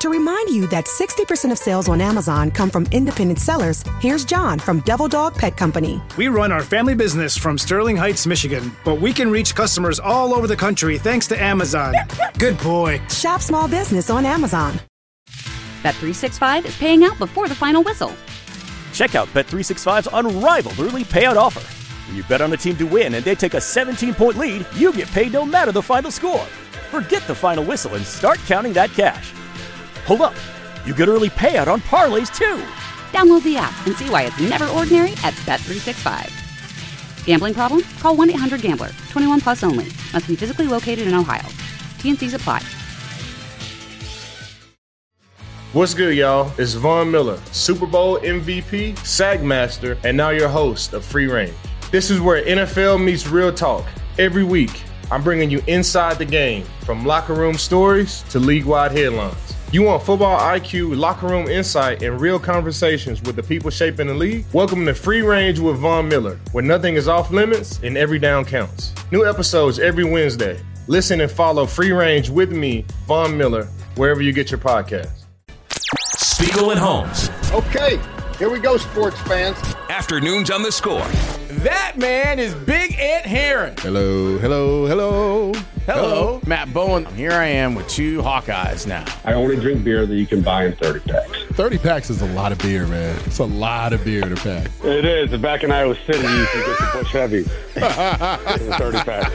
To remind you that 60% of sales on Amazon come from independent sellers, here's John from Devil Dog Pet Company. We run our family business from Sterling Heights, Michigan, but we can reach customers all over the country thanks to Amazon. Good boy. Shop small business on Amazon. Bet365 is paying out before the final whistle. Check out Bet365's unrivaled early payout offer. When you bet on a team to win and they take a 17-point lead, you get paid no matter the final score. Forget the final whistle and start counting that cash. Hold up. You get early payout on parlays, too. Download the app and see why it's never ordinary at Bet365. Gambling problem? Call 1-800-GAMBLER. 21 plus only. Must be physically located in Ohio. T&Cs apply. What's good, y'all? It's Von Miller, Super Bowl MVP, Sack Master, and now your host of Free Range. This is where NFL meets real talk. Every week, I'm bringing you inside the game, from locker room stories to league-wide headlines. You want football IQ, locker room insight, and real conversations with the people shaping the league? Welcome to Free Range with Von Miller, where nothing is off limits and every down counts. New episodes every Wednesday. Listen and follow Free Range with me, Von Miller, wherever you get your podcasts. Spiegel and Holmes. Okay, here we go, sports fans. Afternoons on the Score. That man is Big Ed Herron. Hello, hello, hello. Hello, Matt Bowen. Here I am with two Hawkeyes now. I only drink beer that you can buy in 30 packs. 30 packs is a lot of beer, man. It's a lot of beer to pack. It is. Back in Iowa City, you can get the Busch Heavy in a 30 pack.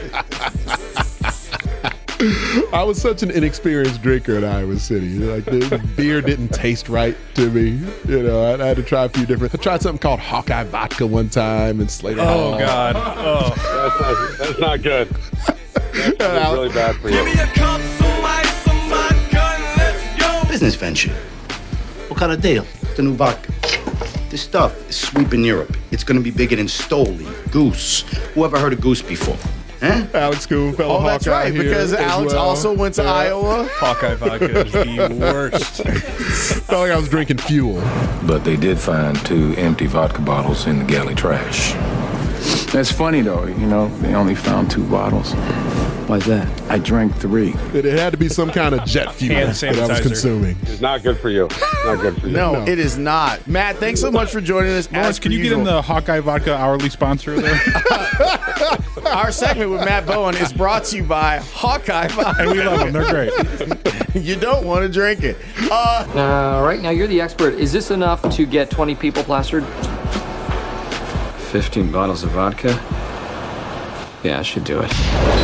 I was such an inexperienced drinker in Iowa City. Like, the beer didn't taste right to me. You know, I had to try a few different. I tried something called Hawkeye Vodka one time and Slater. Oh, God. Oh. That's not good. That's really bad for you. Give me a cup, some ice, some vodka, and let's go. Business venture. What kind of deal? The new vodka. This stuff is sweeping Europe. It's going to be bigger than Stoli, Goose. Who ever heard of Goose before? Huh? Alex Coon, fellow Hawkeye. Oh, that's right, because Alex also went to Iowa. Hawkeye vodka is the worst. Felt like I was drinking fuel. But they did find 2 empty vodka bottles in the galley trash. That's funny, though. You know, they only found 2 bottles. Why's that? I drank 3. It had to be some kind of jet fuel that I was consuming. It's not good for you. Not good for you. No, it is not. Matt, thanks so much for joining us. Morris, can you get him the Hawkeye Vodka hourly sponsor there? Our segment with Matt Bowen is brought to you by Hawkeye Vodka. And we love them. They're great. You don't want to drink it. Right now, you're the expert. Is this enough to get 20 people plastered? 15 bottles of vodka? Yeah, I should do it.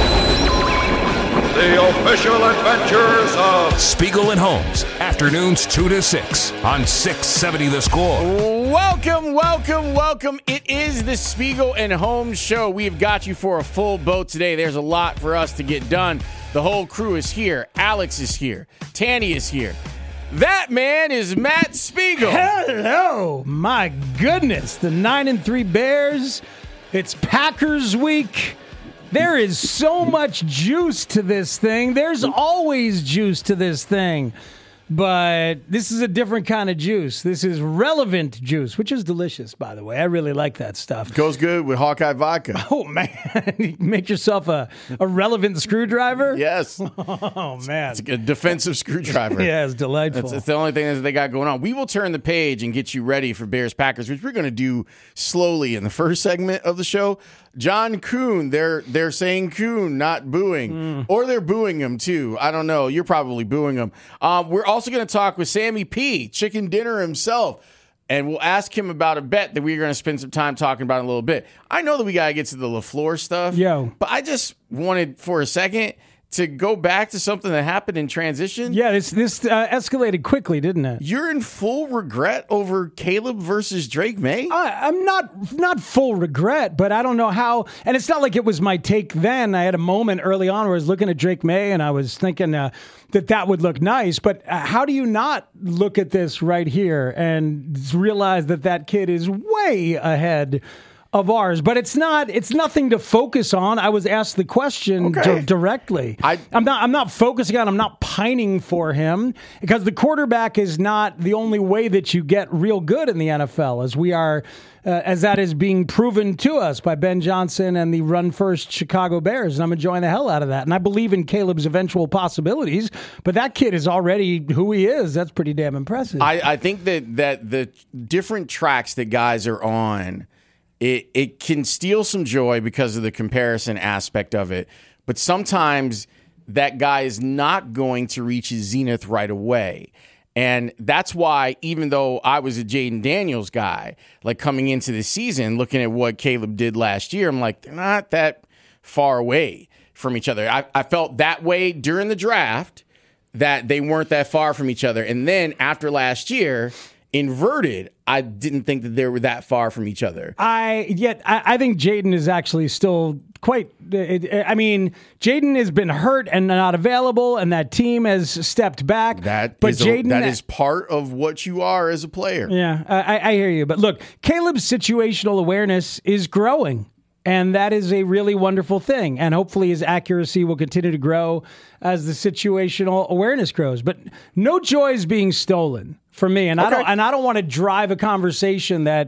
The official adventures of Spiegel and Holmes. Afternoons 2 to 6 on 670 The Score. Welcome. It is the Spiegel and Holmes show. We've got you for a full boat today. There's a lot for us to get done. The whole crew is here. Alex is here. Tanny is here. That man is Matt Spiegel. Hello. My goodness. The 9-3 Bears. It's Packers week. There is so much juice to this thing. There's always juice to this thing. But this is a different kind of juice. This is relevant juice, which is delicious, by the way. I really like that stuff. Goes good with Hawkeye Vodka. Oh, man. Make yourself a relevant screwdriver? Yes. Oh, man. It's a defensive screwdriver. Yeah, it's delightful. That's the only thing that they got going on. We will turn the page and get you ready for Bears-Packers, which we're going to do slowly in the first segment of the show. John Kuhn, they're saying Kuhn, not booing. Or they're booing him, too. I don't know. You're probably booing him. We're also going to talk with Sammy P., Chicken Dinner himself, and we'll ask him about a bet that we're going to spend some time talking about in a little bit. I know that we got to get to the LaFleur stuff, but I just wanted for a second to go back to something that happened in transition. Yeah, this escalated quickly, didn't it? You're in full regret over Caleb versus Drake May? I'm not full regret, but I don't know how. And it's not like it was my take then. I had a moment early on where I was looking at Drake May and I was thinking that would look nice. But how do you not look at this right here and realize that kid is way ahead of ours, but it's nothing to focus on. I was asked the question directly. I'm not focusing on, I'm not pining for him, because the quarterback is not the only way that you get real good in the NFL, as that is being proven to us by Ben Johnson and the run-first Chicago Bears, and I'm enjoying the hell out of that. And I believe in Caleb's eventual possibilities, but that kid is already who he is. That's pretty damn impressive. I think that the different tracks that guys are on, it can steal some joy because of the comparison aspect of it, but sometimes that guy is not going to reach his zenith right away. And that's why, even though I was a Jaden Daniels guy, like coming into the season, looking at what Caleb did last year, I'm like, they're not that far away from each other. I felt that way during the draft, that they weren't that far from each other. And then after last year, inverted, I didn't think that they were that far from each other. I think Jaden is actually still quite. I mean, Jaden has been hurt and not available, and that team has stepped back. That is part of what you are as a player. Yeah, I hear you. But look, Caleb's situational awareness is growing, and that is a really wonderful thing. And hopefully his accuracy will continue to grow as the situational awareness grows. But no joy is being stolen from me, and I don't want to drive a conversation that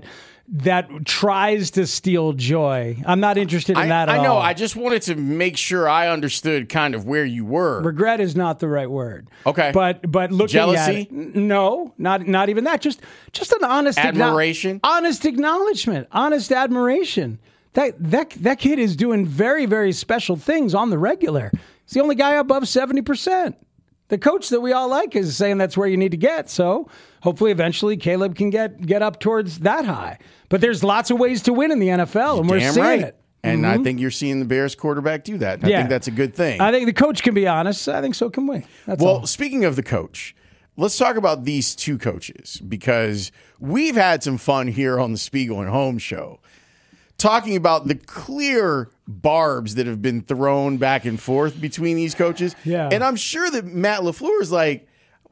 tries to steal joy. I'm not interested in that at all. I know. I just wanted to make sure I understood kind of where you were. Regret is not the right word. Okay. But looking jealousy? at it, no, not even that. Just an honest admiration, honest acknowledgement, honest admiration. That kid is doing very, very special things on the regular. He's the only guy above 70%. The coach that we all like is saying that's where you need to get. So hopefully eventually Caleb can get up towards that high. But there's lots of ways to win in the NFL, and we're seeing it. And I think you're seeing the Bears quarterback do that. I think that's a good thing. I think the coach can be honest. I think so can we. That's all. Speaking of the coach, let's talk about these two coaches, because we've had some fun here on the Spiegel and Holmes show talking about the clear barbs that have been thrown back and forth between these coaches. Yeah. And I'm sure that Matt LaFleur is like,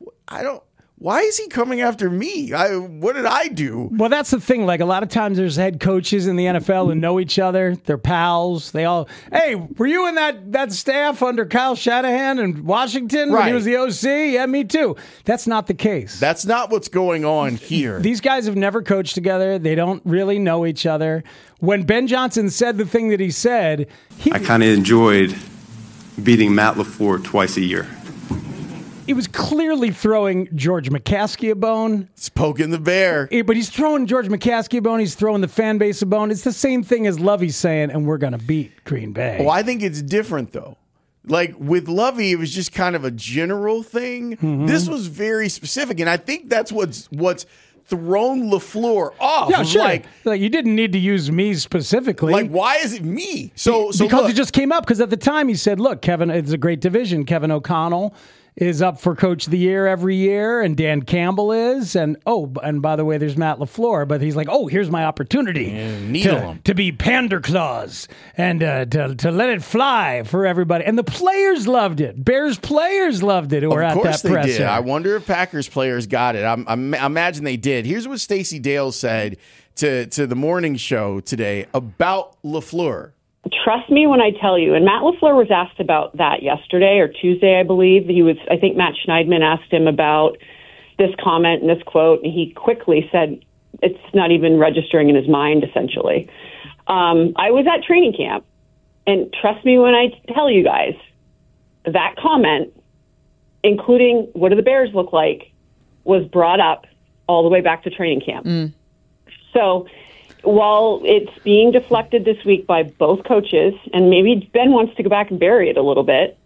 why is he coming after me? What did I do? Well, that's the thing. Like, a lot of times there's head coaches in the NFL who know each other. They're pals. They all, hey, were you in that staff under Kyle Shanahan in Washington when he was the OC? Yeah, me too. That's not the case. That's not what's going on here. These guys have never coached together. They don't really know each other. When Ben Johnson said the thing that he said, I kind of enjoyed beating Matt LaFleur twice a year. He was clearly throwing George McCaskey a bone. He's poking the bear. But he's throwing George McCaskey a bone. He's throwing the fan base a bone. It's the same thing as Lovey saying, and we're going to beat Green Bay. Well, I think it's different, though. Like, with Lovey, it was just kind of a general thing. Mm-hmm. This was very specific, and I think that's what's thrown LaFleur off. Yeah, sure. Like, you didn't need to use me specifically. Like, why is it me? Because it just came up. Because at the time he said, look, Kevin, it's a great division. Kevin O'Connell is up for Coach of the Year every year, and Dan Campbell is, and by the way, there's Matt LaFleur, but he's like, here's my opportunity to be Panderclaws and to let it fly for everybody. And the players loved it. Bears players loved it who were at that presser. Of course they did. I wonder if Packers players got it. I imagine they did. Here's what Stacey Dale said to the morning show today about LaFleur. Trust me when I tell you, and Matt LaFleur was asked about that yesterday or Tuesday, I believe. I think Matt Schneidman asked him about this comment and this quote, and he quickly said it's not even registering in his mind, essentially. I was at training camp, and trust me when I tell you guys, that comment, including what do the Bears look like, was brought up all the way back to training camp. So while it's being deflected this week by both coaches, and maybe Ben wants to go back and bury it a little bit,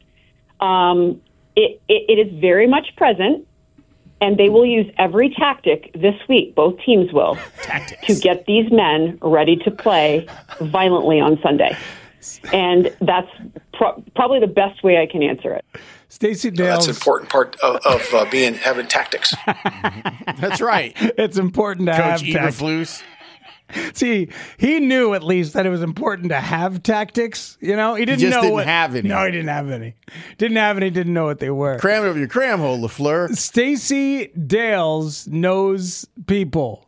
it is very much present, and they will use every tactic this week, both teams will, to get these men ready to play violently on Sunday. And that's probably the best way I can answer it. Stacey Dale. That's an important part of having tactics. That's right. It's important to have Coach tactics. See, he knew at least that it was important to have tactics. You know, he didn't have any. No, he didn't have any. Didn't know what they were. Cram it over your cram hole, LaFleur. Stacey Dales knows people.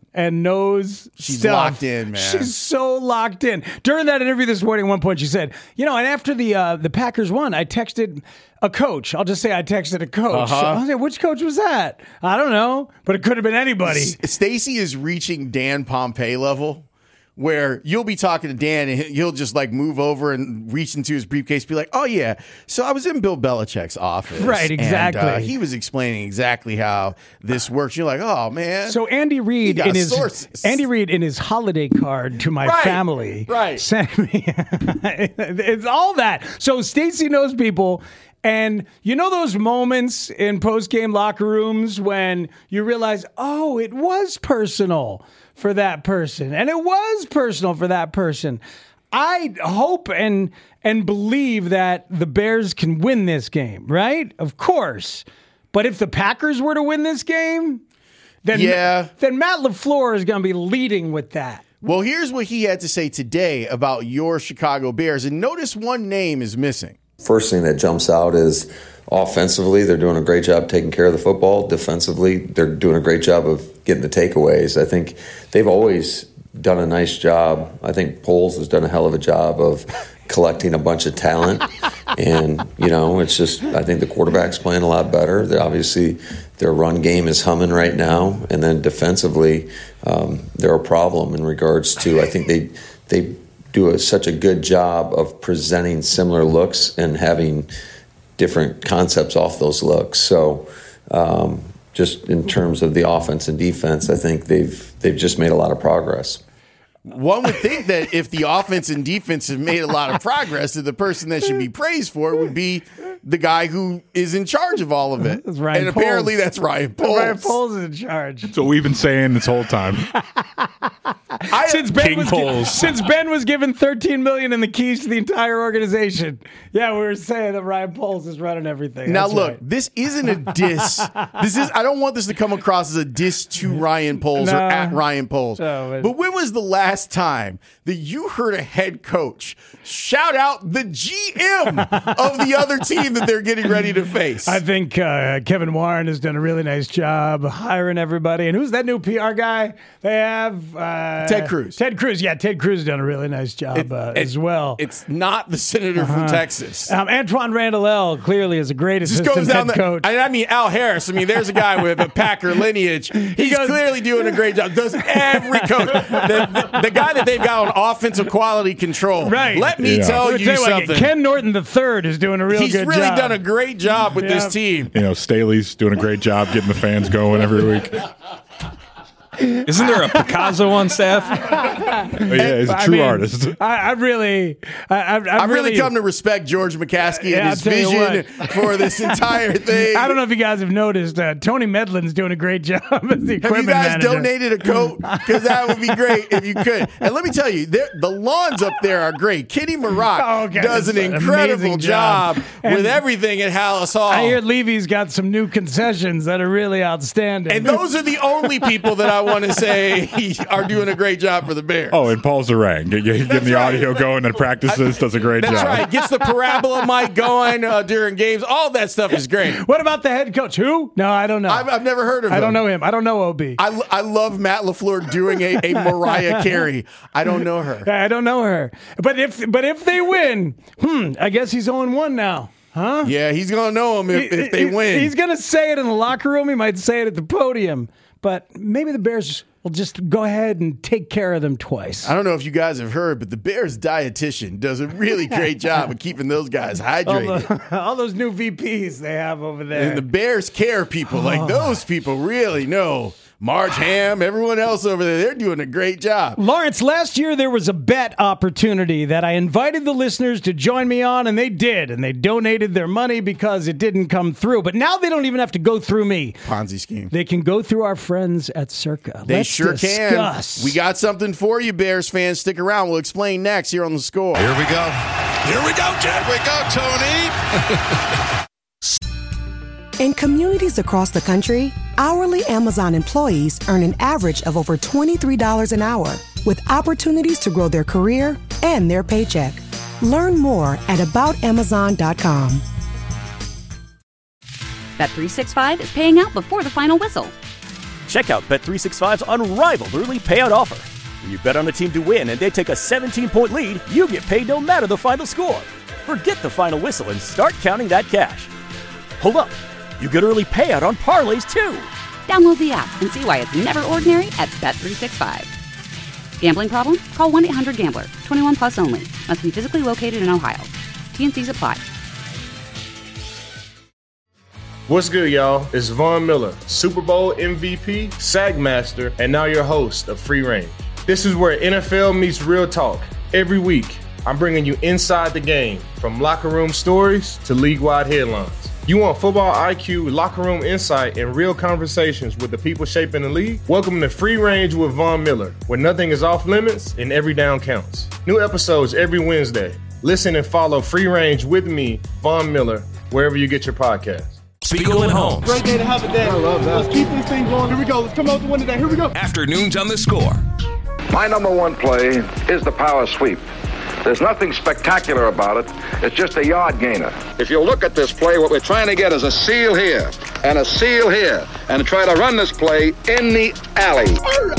and knows She's stuff. locked in, man. She's so locked in. During that interview this morning, at one point she said, and after the Packers won, I texted a coach. I'll just say I texted a coach. I was like, which coach was that? I don't know, but it could have been anybody. Stacey is reaching Dan Pompei level, where you'll be talking to Dan and he'll just like move over and reach into his briefcase, be like, "Oh yeah, so I was in Bill Belichick's office, Right, exactly. And, he was explaining exactly how this works." You're like, "Oh man." So Andy Reid got in his holiday card to my family sent me it's all that. So Stacey knows people. And those moments in post-game locker rooms when you realize, oh, it was personal for that person. And it was personal for that person. I hope and believe that the Bears can win this game, right? Of course. But if the Packers were to win this game, then Matt LaFleur is going to be leading with that. Well, here's what he had to say today about your Chicago Bears. And notice one name is missing. First thing that jumps out is offensively, they're doing a great job taking care of the football. Defensively, they're doing a great job of getting the takeaways. I think they've always done a nice job. I think Poles has done a hell of a job of collecting a bunch of talent. And, it's just, I think the quarterback's playing a lot better. Obviously, their run game is humming right now. And then defensively, they're a problem in regards to, I think they do such a good job of presenting similar looks and having different concepts off those looks. So just in terms of the offense and defense, I think they've just made a lot of progress. One would think that if the offense and defense have made a lot of progress, that the person that should be praised for would be the guy who is in charge of all of it. That's Ryan and Poles. Apparently that's Ryan Poles. Ryan Poles is in charge. That's what we've been saying this whole time. Since Ben was given $13 million and the keys to the entire organization, we were saying that Ryan Poles is running everything. Now That's look, right. this isn't a diss. I don't want this to come across as a diss to Ryan Poles or at Ryan Poles. But when was the last time that you heard a head coach shout out the GM of the other team that they're getting ready to face? I think Kevin Warren has done a really nice job hiring everybody. And who's that new PR guy they have? Ted Cruz. Ted Cruz. Yeah, Ted Cruz has done a really nice job as well. It's not the senator from Texas. Antoine Randall clearly is a great assistant head coach. I mean, Al Harris. I mean, there's a guy with a Packer lineage. He's clearly doing a great job. Does every coach. The guy that they've got on offensive quality control. Right. Let me tell you something. Ken Norton III is doing a real good job. He's really done a great job with this team. Staley's doing a great job getting the fans going every week. Isn't there a Picasso on staff? He's a true artist. I've really come to respect George McCaskey and his vision for this entire thing. I don't know if you guys have noticed, Tony Medlin's doing a great job as the equipment manager. Have you guys donated a coat? Because that would be great if you could. And let me tell you, the lawns up there are great. Kenny Maroc does an incredible job with everything at Hallis Hall. I hear Levy's got some new concessions that are really outstanding. And those are the only people that I want to say are doing a great job for the Bears. Oh, and Paul Zarang getting the audio going at practices does a great job. That's right. Gets the parabola mic going during games. All that stuff is great. What about the head coach? Who? No, I don't know. I've never heard of him. I don't know him. I don't know OB. I love Matt LaFleur doing a Mariah Carey. I don't know her. I don't know her. But if they win, I guess he's 0-1 now. Huh? Yeah, he's going to know him if they win. He's going to say it in the locker room. He might say it at the podium. But maybe the Bears will just go ahead and take care of them twice. I don't know if you guys have heard, but the Bears dietitian does a really great job of keeping those guys hydrated. All those new VPs they have over there. And the Bears care people. Like those people really know. Marge Ham, everyone else over there, they're doing a great job. Lawrence, last year there was a bet opportunity that I invited the listeners to join me on, and they did. And they donated their money because it didn't come through. But now they don't even have to go through me. Ponzi scheme. They can go through our friends at Circa. They Let's sure discuss. can. We got something for you, Bears fans. Stick around. We'll explain next here on The Score. Here we go. Here we go, Ted. Here we go, Tony. In communities across the country, hourly Amazon employees earn an average of over $23 an hour, with opportunities to grow their career and their paycheck. Learn more at aboutamazon.com. Bet365 is paying out before the final whistle. Check out Bet365's unrivaled early payout offer. When you bet on a team to win and they take a 17-point lead, you get paid no matter the final score. Forget the final whistle and start counting that cash. Hold up. You get early payout on parlays, too. Download the app and see why it's never ordinary at Bet365. Gambling problem? Call 1-800-GAMBLER. 21 plus only. Must be physically located in Ohio. T&Cs apply. What's good, y'all? It's Von Miller, Super Bowl MVP, SAG Master, and now your host of Free Range. This is where NFL meets real talk. Every week, I'm bringing you inside the game, from locker room stories to league-wide headlines. You want football IQ, locker room insight, and real conversations with the people shaping the league? Welcome to Free Range with Von Miller, where nothing is off limits and every down counts. New episodes every Wednesday. Listen and follow Free Range with me, Von Miller, wherever you get your podcasts. Spiegel and Holmes. Great day to have it, Dad. I love that. Let's keep this thing going. Here we go. Let's come out the win today. Here we go. Afternoons on the Score. My number one play is the power sweep. There's nothing spectacular about it. It's just a yard gainer. If you look at this play, what we're trying to get is a seal here and a seal here and try to run this play in the alley.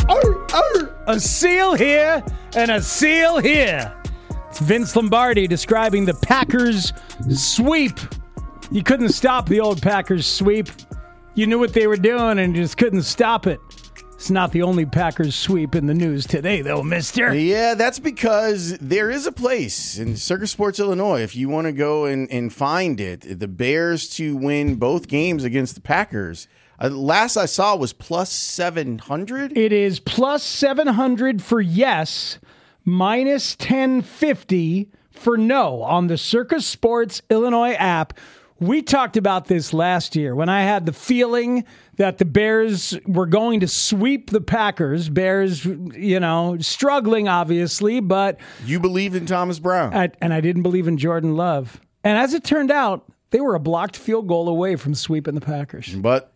A seal here and a seal here. It's Vince Lombardi describing the Packers sweep. You couldn't stop the old Packers sweep. You knew what they were doing and just couldn't stop it. It's not the only Packers sweep in the news today, though, mister. Yeah, that's because there is a place in Circus Sports, Illinois, if you want to go and find it. The Bears to win both games against the Packers. Last I saw was plus 700. It is plus 700 for yes, minus 1050 for no on the Circus Sports Illinois app. We talked about this last year when I had the feeling that the Bears were going to sweep the Packers. Bears, struggling, obviously, but... You believed in Thomas Brown. And I didn't believe in Jordan Love. And as it turned out, they were a blocked field goal away from sweeping the Packers. But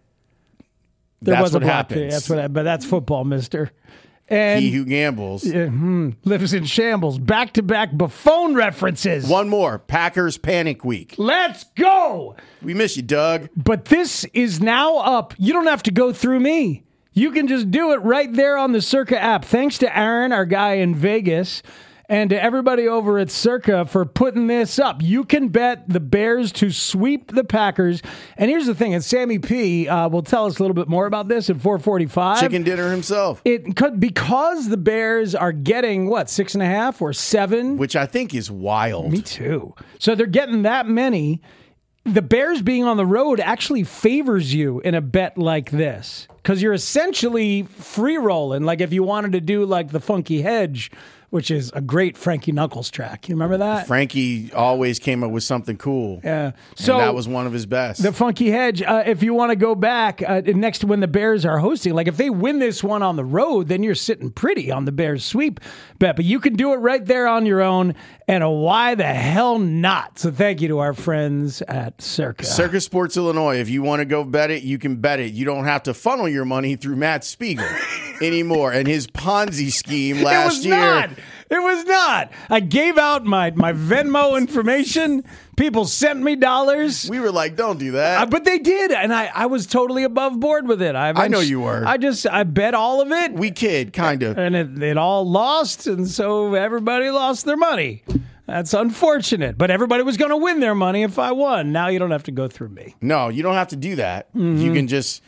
there that's was what a block. happens. But that's football, mister. And he who gambles lives in shambles. Back-to-back Buffon references. One more. Packers Panic Week. Let's go. We miss you, Doug. But this is now up. You don't have to go through me. You can just do it right there on the Circa app. Thanks to Aaron, our guy in Vegas, and to everybody over at Circa for putting this up. You can bet the Bears to sweep the Packers. And here's the thing, and Sammy P will tell us a little bit more about this at 4:45. Chicken dinner himself. It could, because the Bears are getting, 6.5 or 7? Which I think is wild. Me too. So they're getting that many. The Bears being on the road actually favors you in a bet like this because you're essentially free rolling. Like if you wanted to do like the Funky Hedge, which is a great Frankie Knuckles track. You remember that? Frankie always came up with something cool. Yeah. So and that was one of his best. The Funky Hedge, if you want to go back next to when the Bears are hosting, like if they win this one on the road, then you're sitting pretty on the Bears sweep bet. But you can do it right there on your own. And why the hell not? So thank you to our friends at Circa. Circus Sports Illinois. If you want to go bet it, you can bet it. You don't have to funnel your money through Matt Spiegel anymore and his Ponzi scheme last year. It was not. I gave out my Venmo information. People sent me dollars. We were like, don't do that. But they did, and I was totally above board with it. I know you were. I bet all of it. We kid, kind of. And it all lost, and so everybody lost their money. That's unfortunate. But everybody was going to win their money if I won. Now you don't have to go through me. No, you don't have to do that. Mm-hmm. You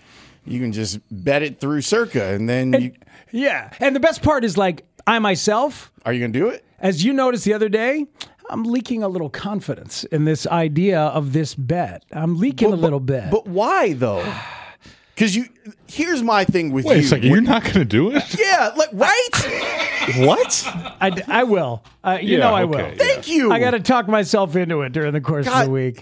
can just bet it through Circa, and then yeah. And the best part is like I myself. Are you going to do it? As you noticed the other day, I'm leaking a little confidence in this idea of this bet. I'm leaking a little bit. But why though? Because here's my thing with you. Wait a second, you're not going to do it? Yeah, right? What? I will. I will. Thank you. I got to talk myself into it during the course of the week.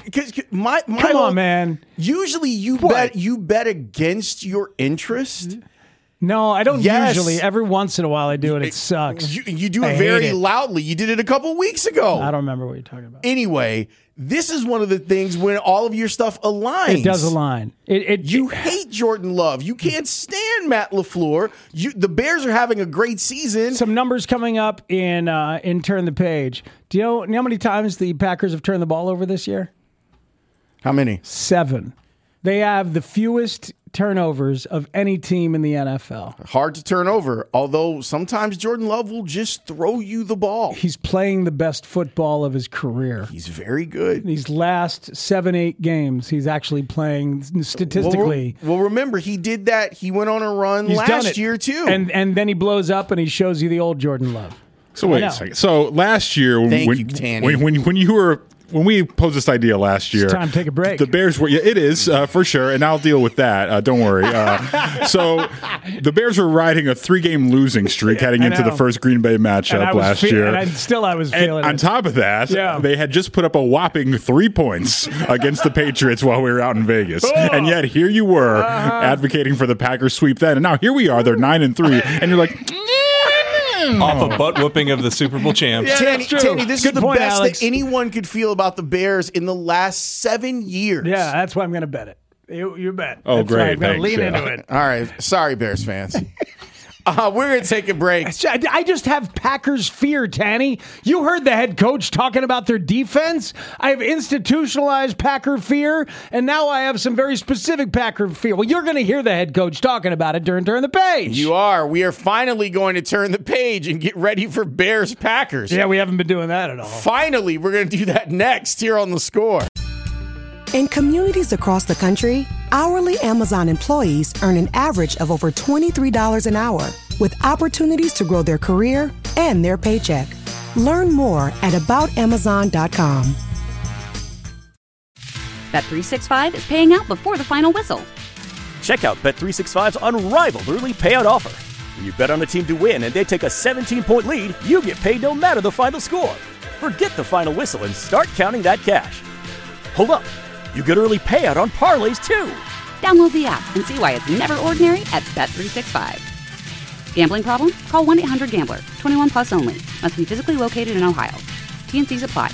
Come on, man. Usually you bet against your interest. No, I don't usually. Every once in a while I do it. It sucks. You do it very loudly. You did it a couple weeks ago. I don't remember what you're talking about. Anyway, this is one of the things when all of your stuff aligns. It does align. You hate Jordan Love. You can't stand Matt LaFleur. The Bears are having a great season. Some numbers coming up in Turn the Page. Do you know how many times the Packers have turned the ball over this year? How many? 7. They have the fewest turnovers of any team in the NFL. Hard to turn over, although sometimes Jordan Love will just throw you the ball. He's playing the best football of his career. He's very good. These last 7-8 games, he's actually playing statistically. Well, remember, he did that. He went on a run last year, too. And then he blows up and he shows you the old Jordan Love. So wait a second. So last year, when we posed this idea last year, it's time to take a break. The Bears were, it is for sure, and I'll deal with that. Don't worry. So the Bears were riding a 3-game losing streak heading into the first Green Bay matchup last year. And I was feeling it. On top of that, they had just put up a whopping 3 points against the Patriots while we were out in Vegas, and yet here you were advocating for the Packers sweep then, and now here we are. They're 9-3, and you're like. Off a butt whooping of the Super Bowl champs. Yeah, Tanny, this is the best that anyone could feel about the Bears in the last 7 years. Yeah, that's why I'm going to bet it. You bet. Oh, that's great. Right. I'm going to lean into it. All right. Sorry, Bears fans. We're going to take a break. I just have Packers fear, Tanny. You heard the head coach talking about their defense. I have institutionalized Packer fear, and now I have some very specific Packer fear. Well, you're going to hear the head coach talking about it during Turn the Page. You are. We are finally going to turn the page and get ready for Bears-Packers. Yeah, we haven't been doing that at all. Finally, we're going to do that next here on The Score. In communities across the country, hourly Amazon employees earn an average of over $23 an hour, with opportunities to grow their career and their paycheck. Learn more at aboutamazon.com. Bet365 is paying out before the final whistle. Check out Bet365's unrivaled early payout offer. When you bet on a team to win and they take a 17-point lead, you get paid no matter the final score. Forget the final whistle and start counting that cash. Hold up. You get early payout on parlays, too. Download the app and see why it's never ordinary at Bet365. Gambling problem? Call 1-800-GAMBLER. 21 plus only. Must be physically located in Ohio. T&Cs apply.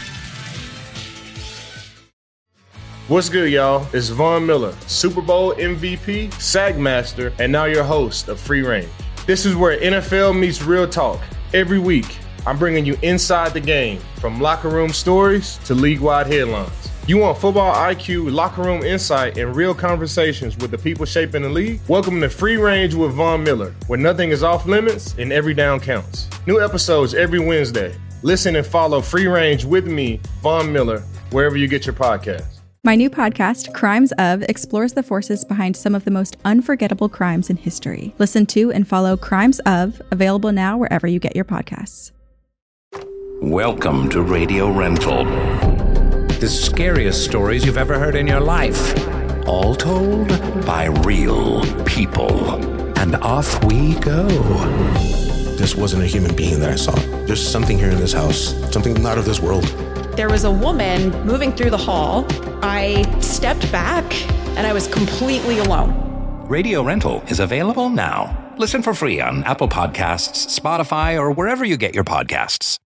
What's good, y'all? It's Von Miller, Super Bowl MVP, SAG Master, and now your host of Free Range. This is where NFL meets real talk. Every week, I'm bringing you inside the game, from locker room stories to league-wide headlines. You want football IQ, locker room insight, and real conversations with the people shaping the league? Welcome to Free Range with Von Miller, where nothing is off limits and every down counts. New episodes every Wednesday. Listen and follow Free Range with me, Von Miller, wherever you get your podcasts. My new podcast, Crimes Of, explores the forces behind some of the most unforgettable crimes in history. Listen to and follow Crimes Of, available now wherever you get your podcasts. Welcome to Radio Rental. The scariest stories you've ever heard in your life. All told by real people. And off we go. This wasn't a human being that I saw. There's something here in this house, something not of this world. There was a woman moving through the hall. I stepped back and I was completely alone. Radio Rental is available now. Listen for free on Apple Podcasts, Spotify, or wherever you get your podcasts.